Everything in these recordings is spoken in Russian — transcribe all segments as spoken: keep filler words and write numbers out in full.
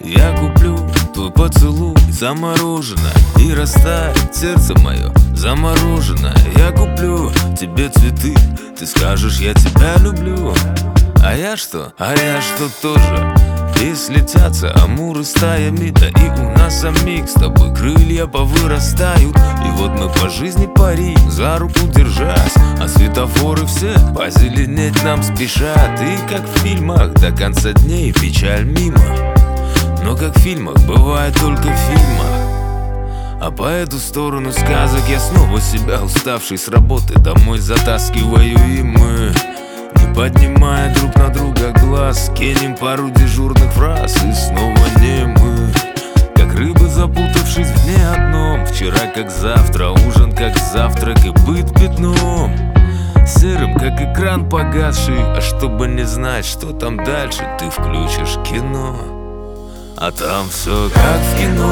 Я куплю твой поцелуй замороженное, и растает сердце мое замороженное. Я куплю тебе цветы, ты скажешь, я тебя люблю. А я что? А я что тоже? И слетятся амуры стаями, да и у нас самих с тобой крылья повырастают. И вот мы по жизни парим, за руку держась, а светофоры все позеленеть нам спешат. И как в фильмах, до конца дней печаль мимо. Но как в фильмах, бывает только в фильмах. А по эту сторону сказок я снова себя, уставший с работы, домой затаскиваю, и мы, не поднимая друг на друга глаз, кинем пару дежурных фраз, и снова не мы. Как рыбы, запутавшись в дне одном, вчера как завтра, ужин как завтрак, и быт пятном серым, как экран погасший. А чтобы не знать, что там дальше, ты включишь кино, а там все как в кино.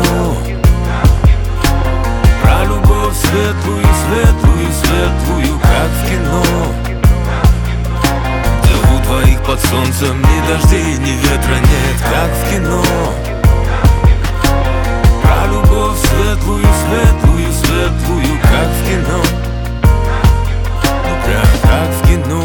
Про любовь светлую, светлую, светлую, как в кино. Где у двоих под солнцем ни дождей, ни ветра нет, как в кино. Про любовь светлую, светлую, светлую, как в кино. Ну прям как в кино.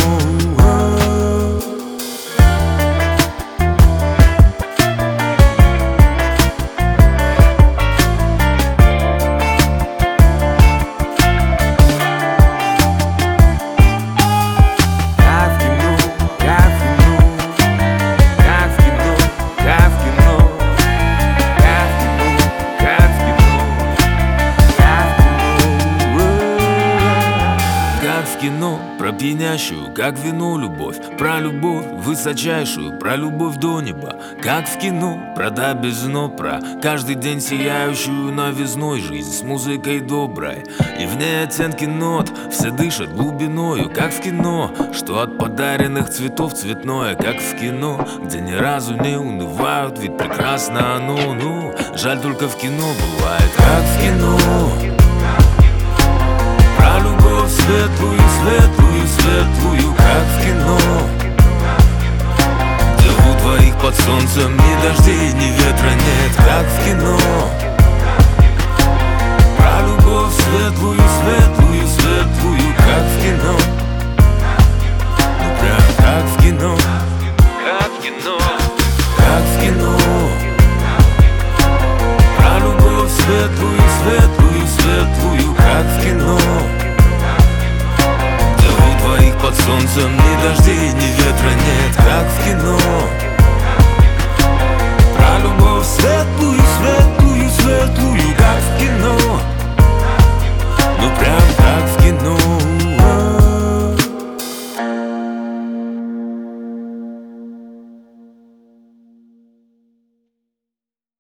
Кино про пьянящую, как вино, любовь. Про любовь высочайшую, про любовь до неба, как в кино. Про да без дно, про каждый день сияющую новизной жизнь с музыкой доброй. И в ней оттенки нот, все дышат глубиною, как в кино. Что от подаренных цветов цветное, как в кино. Где ни разу не унывают, ведь прекрасно оно. Ну, жаль, только в кино бывает, как в кино. Про любовь светлую, светлую, светлую, как в кино. Где у двоих под солнцем ни дождей, ни ветра нет, как в кино. Про любовь светлую, светлую, светлую, как в кино. Ну прям как в кино. Как в кино. Как в кино. Про любовь светлую, светлую, светлую, как в кино. Под солнцем ни дождей, ни ветра нет, как в кино. Про любовь светлую,